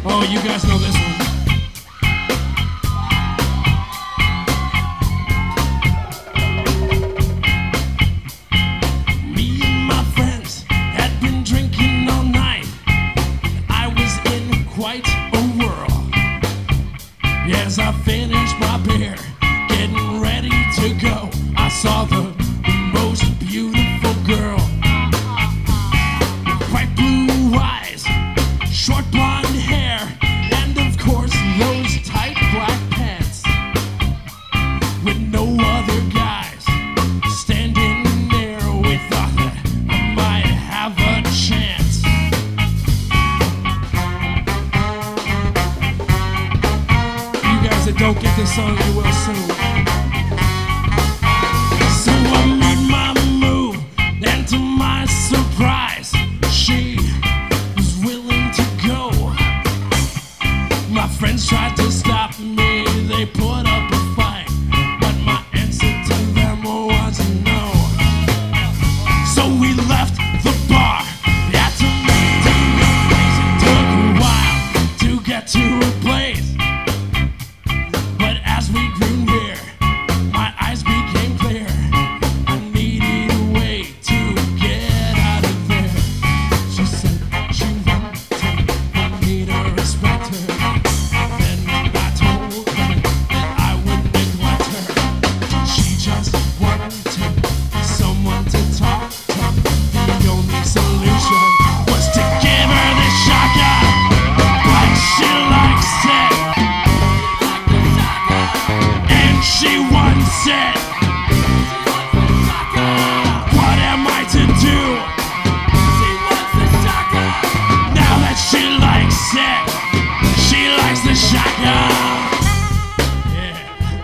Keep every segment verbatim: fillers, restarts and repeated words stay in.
Oh, you guys know this one. Me and my friends had been drinking all night. I was in quite a whirl. As I finished my beer, getting ready to go, I saw the, the most beautiful girl. Bright blue eyes, short blonde hair, and of course those tight black pants. With no other guys standing there, we thought that I might have a chance. You guys that don't get this song, you will soon. So I made my move, and to my surprise, she was willing to go. My friends tried to stop me, they put up a fight, but my answer to them was no. So we left the bar, had to make a place. It took a while to get to a place, but as we grew near, my eyes became clear. I needed a way to get out of there. She said she wanted me to respect her. Then I told her that I would neglect her. She just wanted someone to talk to. The only solution was to give her the shotgun, but she likes it, and she wants it. What am I to do now that she likes it? She likes the shotgun. Yeah.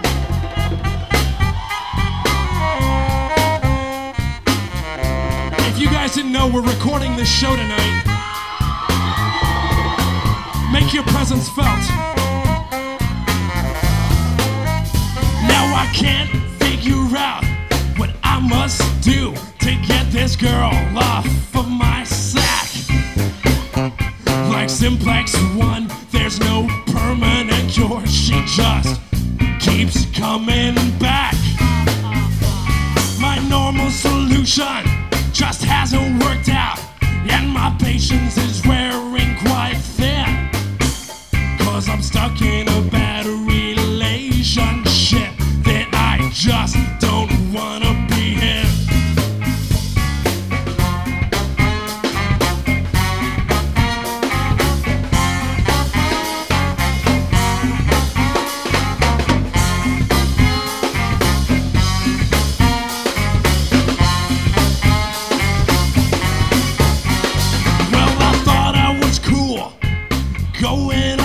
If you guys didn't know, we're recording this show tonight. Make your presence felt. Now I can't figure out what I must do to get this girl off of my sack. Like Simplex One, there's no permanent cure. She just keeps coming back. My normal solution just hasn't worked out, and my patience is wearing quite thin. Cause I'm stuck in a bad relationship that I just don't wanna be in. Well, I thought I was cool, going